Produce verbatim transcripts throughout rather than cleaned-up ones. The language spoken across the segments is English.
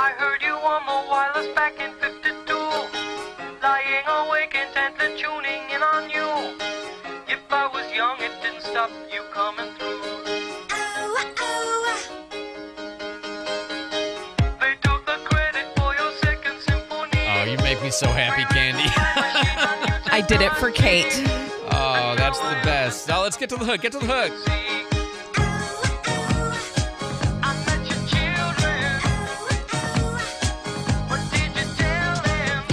I heard you on the wireless back in fifty-two, lying awake intently tuning in on you. If I was young, it didn't stop you coming through. Oh, oh. They took the credit for your second symphony. Oh, you make me so happy, Candy. I did it for Kate. Oh, that's the best. Now let's get to the hook. Get to the hook. I met your children. What did you tell them?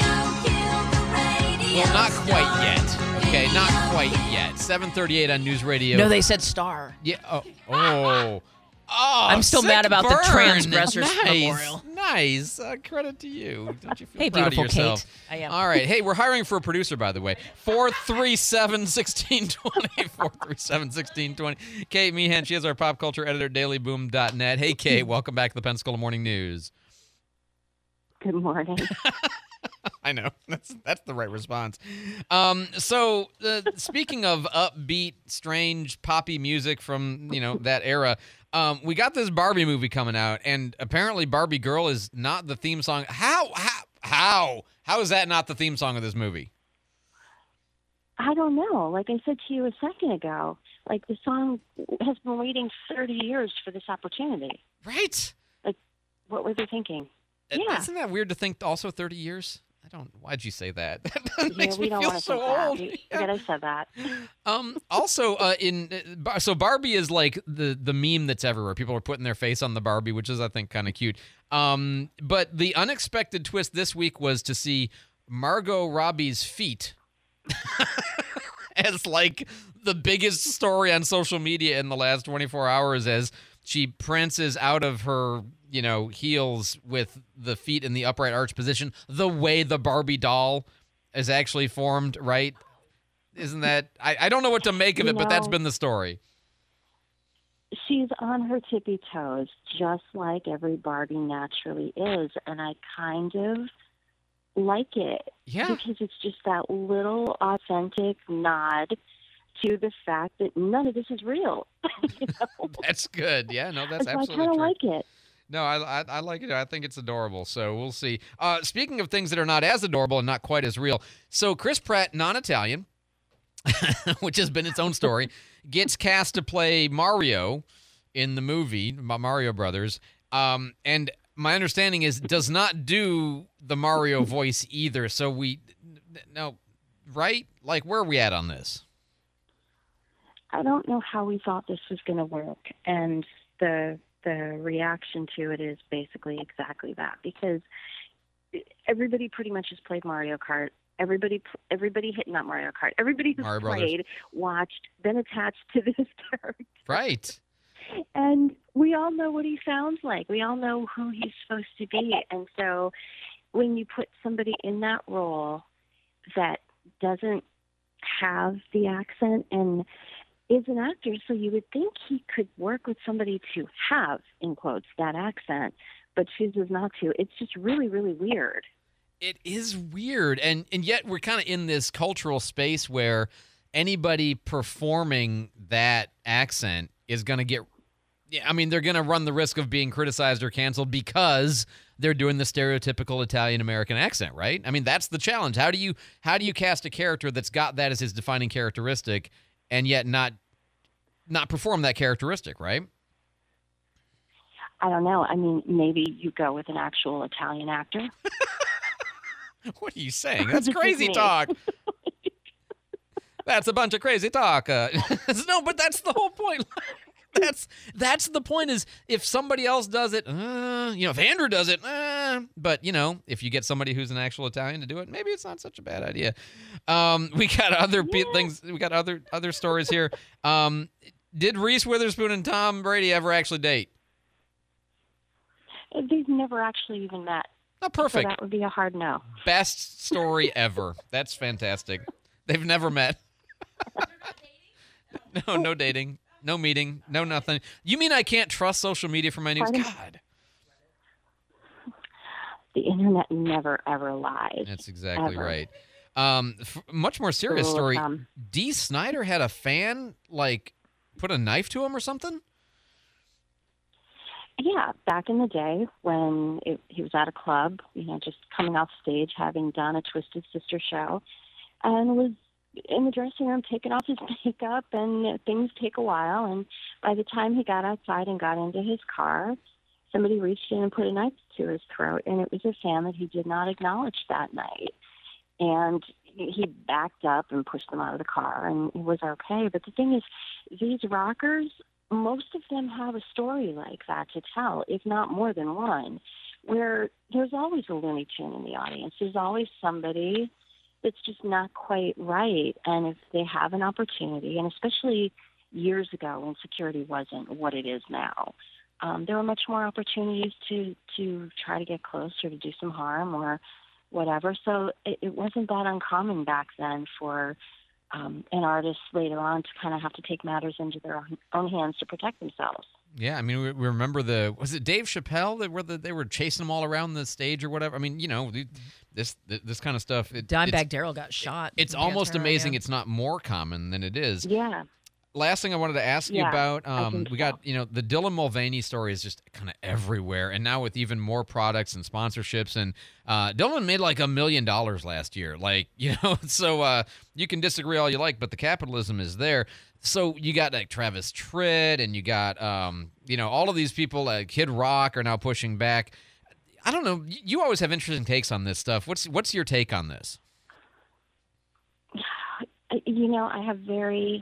Well, not quite yet. Okay, not quite yet. seven thirty-eight on News Radio. No, they said star. Yeah. Oh. Oh. Oh, I'm still sick mad about the burn. transgressors nice. memorial. Nice. Uh, credit to you. Don't you feel Hey, proud beautiful of yourself? Kate. I am. All right. Hey, we're hiring for a producer, by the way. four three seven, one six two zero. four three seven, one six two zero. Kate Meehan, she is our pop culture editor, daily boom dot net. Hey, Kate, welcome back to the Pensacola Morning News. Good morning. I know. That's that's the right response. Um, so, uh, speaking of upbeat, strange, poppy music from, you know, that era, um, we got this Barbie movie coming out, and apparently Barbie Girl is not the theme song. How? How? How? How is that not the theme song of this movie? I don't know. Like I said to you a second ago, like the song has been waiting thirty years for this opportunity. Right? What were they thinking? Uh, Yeah. Isn't that weird to think also thirty years? I don't, why'd you say that? That Yeah, makes we me don't feel want to so think that. old. We, Yeah. Forget I said that. Um, also, uh, in uh, Bar- so Barbie is like the the meme that's everywhere. People are putting their face on the Barbie, which is I think kind of cute. Um, but the unexpected twist this week was to see Margot Robbie's feet as like the biggest story on social media in the last twenty-four hours, as she prances out of her, you know, heels with the feet in the upright arch position, the way the Barbie doll is actually formed, right? Isn't that, I, I don't know what to make of You it, but that's know- been the story. She's on her tippy toes, just like every Barbie naturally is, and I kind of like it. Yeah. Because it's just that little authentic nod to the fact that none of this is real. You know? That's good. Yeah, no, that's And so I absolutely kind of true. like it. No, I, I I like it. I think it's adorable. So we'll see. Uh, speaking of things that are not as adorable and not quite as real, so Chris Pratt, non-Italian, which has been its own story, gets cast to play Mario in the movie Mario Brothers. Um, and my understanding is does not do the Mario voice either. So we no, right? Like, where are we at on this? I don't know how we thought this was going to work, and the the reaction to it is basically exactly that, because everybody pretty much has played Mario Kart. Everybody, everybody hit not Mario Kart. Everybody who's Mario Brothers. played, watched, been attached to this character, Right. and we all know what he sounds like. We all know who he's supposed to be, and so when you put somebody in that role that doesn't have the accent and is an actor, so you would think he could work with somebody to have, in quotes, that accent, but chooses not to. It's just really, really weird. It is weird, and and yet we're kind of in this cultural space where anybody performing that accent is going to get, yeah, I mean, they're going to run the risk of being criticized or canceled because they're doing the stereotypical Italian-American accent, right? I mean, that's the challenge. How do you how do you cast a character that's got that as his defining characteristic and yet not not perform that characteristic, right? I don't know. I mean, maybe you go with an actual Italian actor. What are you saying? That's This is crazy me. talk. That's a bunch of crazy talk. Uh, no, but that's the whole point. That's that's the point. Is if somebody else does it, uh, you know, if Andrew does it, uh, but you know, if you get somebody who's an actual Italian to do it, maybe it's not such a bad idea. Um, we got other pe- things. We got other other stories here. Um, did Reese Witherspoon and Tom Brady ever actually date? They've never actually even met. Oh, So perfect. that would be a hard no. Best story ever. That's fantastic. They've never met. No, no dating, no meeting, no nothing. You mean I can't trust social media for my news? Pardon? God. The internet never, ever lies. That's exactly Ever. right. Um, f- much more serious Rule of story. thumb. Dee Snider had a fan, like, put a knife to him or something? Yeah, back in the day when it, he was at a club, you know, just coming off stage, having done a Twisted Sister show, and was in the dressing room taking off his makeup, and things take a while. And by the time he got outside and got into his car, somebody reached in and put a knife to his throat, and it was a fan that he did not acknowledge that night. And he backed up and pushed them out of the car, and it was okay. But the thing is, these rockers, most of them have a story like that to tell, if not more than one, where there's always a Looney Tune in the audience. There's always somebody that's just not quite right. And if they have an opportunity, and especially years ago when security wasn't what it is now, um, there were much more opportunities to, to try to get close or to do some harm or whatever. So it, it wasn't that uncommon back then for um, an artist later on to kind of have to take matters into their own, own hands to protect themselves. Yeah, I mean, we, we remember the was it Dave Chappelle that were the, they were chasing them all around the stage or whatever. I mean, you know, this this kind of stuff. It, Dimebag Darrell got shot. It's in almost Pantera, amazing. yeah. It's not more common than it is. Yeah. Last thing I wanted to ask you Yeah, about, I um, think we so. got, you know, the Dylan Mulvaney story is just kind of everywhere. And now with even more products and sponsorships. And uh, Dylan made like a million dollars last year. Like, you know, so uh, you can disagree all you like, but the capitalism is there. So you got like Travis Tritt and you got, um, you know, all of these people, like Kid Rock are now pushing back. I don't know. You always have interesting takes on this stuff. What's what's your take on this? You know, I have very,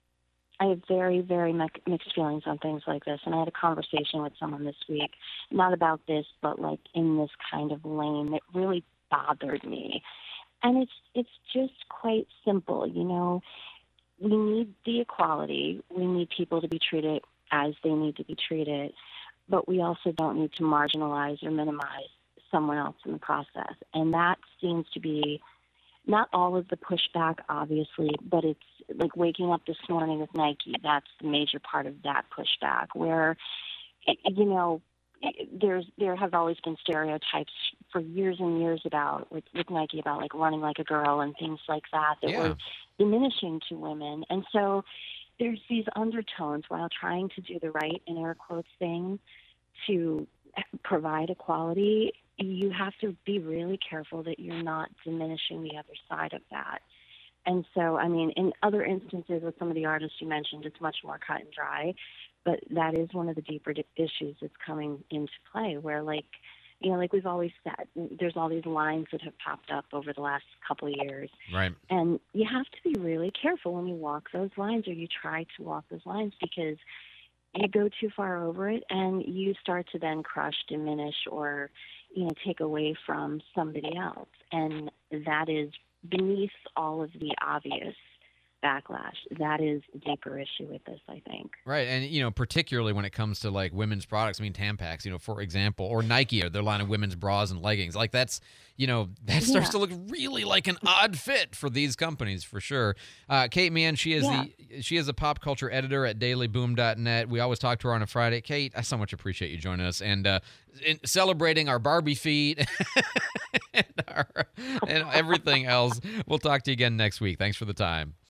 I have very, very mi- mixed feelings on things like this. And I had a conversation with someone this week, not about this, but like in this kind of lane that really bothered me. And it's it's just quite simple. You know, we need the equality. We need people to be treated as they need to be treated. But we also don't need to marginalize or minimize someone else in the process. And that seems to be not all of the pushback, obviously, but it's like waking up this morning with Nike. That's the major part of that pushback, where, you know, there's there have always been stereotypes for years and years about with, with Nike about like running like a girl and things like that that Yeah. were diminishing to women. And so there's these undertones while trying to do the right, in air quotes, thing to provide equality. You have to be really careful that you're not diminishing the other side of that. And so, I mean, in other instances with some of the artists you mentioned, it's much more cut and dry, but that is one of the deeper di- issues that's coming into play where, like, you know, like we've always said, there's all these lines that have popped up over the last couple of years. Right. And you have to be really careful when you walk those lines or you try to walk those lines because you go too far over it and you start to then crush, diminish, or, you know, take away from somebody else. And that is beneath all of the obvious backlash. That is a deeper issue with this, I think. Right, and you know, particularly when it comes to like women's products, I mean Tampax, you know, for example, or Nike or their line of women's bras and leggings, like that's, you know, that starts Yeah. to look really like an odd fit for these companies for sure. Uh, Kate Mann, she is Yeah. the she is a pop culture editor at daily boom dot net. We always talk to her on a Friday. Kate, I so much appreciate you joining us and uh, in celebrating our Barbie feet and, our, and everything else. We'll talk to you again next week. Thanks for the time.